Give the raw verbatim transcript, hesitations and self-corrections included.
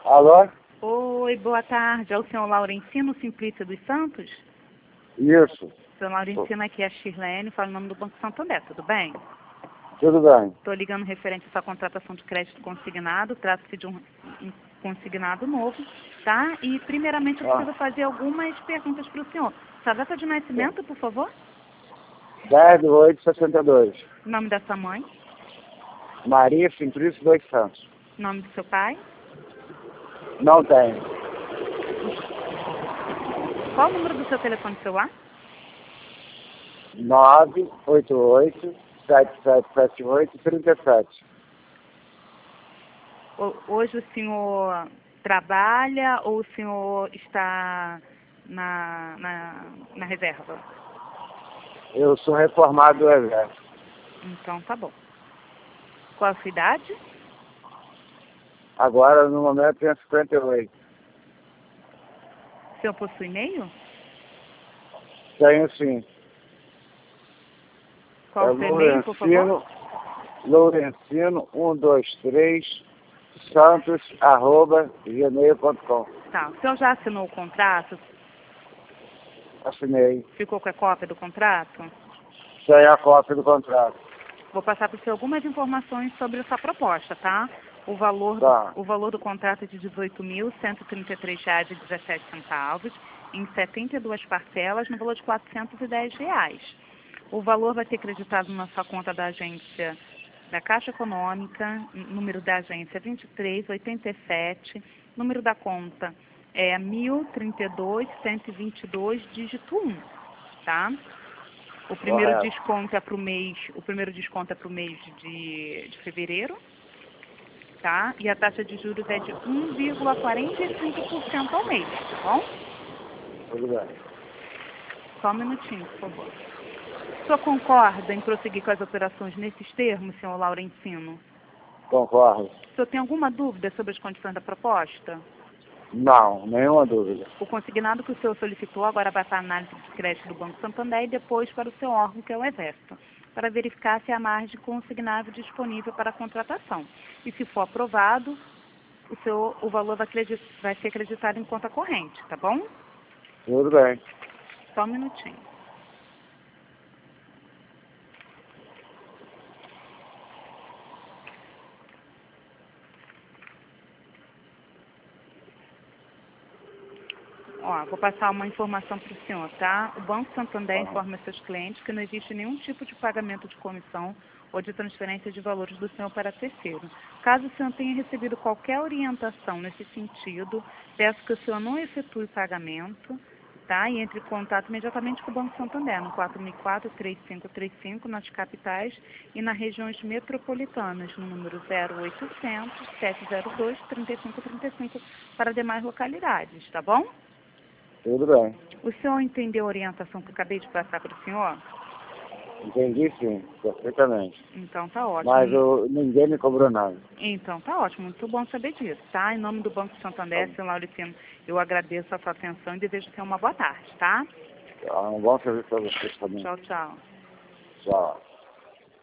Alô? Oi, boa tarde. É o senhor Laurentino Simplício dos Santos? Isso. Senhor Laurentino, aqui é a Shirlene, fala em nome do Banco Santander, tudo bem? Tudo bem. Estou ligando referente à sua contratação de crédito consignado, trata-se de um, um consignado novo, tá? E primeiramente eu Ah. preciso fazer algumas perguntas para o senhor. Sua data de nascimento, por favor? dez de oito de sessenta e dois. Nome da sua mãe? Maria Simplício dos Santos. Nome do seu pai? Não tem. Qual o número do seu telefone celular? nove oito oito, sete sete sete oito, três sete. Ho- Hoje o senhor trabalha ou o senhor está na, na, na reserva? Eu sou reformado do Exército. Então tá bom. Qual a sua idade? Agora, no momento, tenho cinquenta e oito. O senhor possui e-mail? Tenho sim. Qual É o seu e-mail, por favor? Lourencino, Lourencino, um dois três, santos, arroba, gmail ponto com. Tá. O senhor já assinou o contrato? Assinei. Ficou com a cópia do contrato? Sem a cópia do contrato. Vou passar para o senhor algumas informações sobre essa proposta, tá? O valor, Tá. do, o valor do contrato é de dezoito mil cento e trinta e três reais e dezessete centavos, em setenta e duas parcelas, no valor de quatrocentos e dez reais. O valor vai ser creditado na sua conta da agência da Caixa Econômica, número da agência vinte e três oitenta e sete, número da conta é mil e trinta e dois, cento e vinte e dois, dígito um, tá? O primeiro Correto. desconto é para o mês, o primeiro desconto é para o mês de, de fevereiro, tá? E a taxa de juros é de um vírgula quarenta e cinco por cento ao mês, tá bom? Tudo bem. Só um minutinho, por favor. O senhor concorda em prosseguir com as operações nesses termos, senhor Laurentino? Concordo. O senhor tem alguma dúvida sobre as condições da proposta? Não, nenhuma dúvida. O consignado que o senhor solicitou agora vai para a análise de crédito do Banco Santander e depois para o seu órgão, que é o Exército, para verificar se há margem consignável disponível para a contratação. E se for aprovado, o, seu, o valor vai, acredit, vai ser acreditado em conta corrente, tá bom? Tudo bem. Só um minutinho. Ó, vou passar uma informação para o senhor, tá? O Banco Santander informa seus clientes que não existe nenhum tipo de pagamento de comissão ou de transferência de valores do senhor para terceiro. Caso o senhor tenha recebido qualquer orientação nesse sentido, peço que o senhor não efetue o pagamento, tá? E entre em contato imediatamente com o Banco Santander, no quatro mil e quatro, três cinco três cinco, nas capitais e nas regiões metropolitanas, no número zero oitocentos, sete zero dois, trinta e cinco trinta e cinco, para demais localidades, tá bom? Tudo bem. O senhor entendeu a orientação que eu acabei de passar para o senhor? Entendi sim, perfeitamente. Então tá ótimo. Mas eu, ninguém me cobrou nada. Então tá ótimo, muito bom saber disso, tá? Em nome do Banco Santander, Tá. senhor Laurentino, eu agradeço a sua atenção e desejo ter uma boa tarde, tá? Tá, um bom serviço para vocês também. Tchau, tchau. Tchau.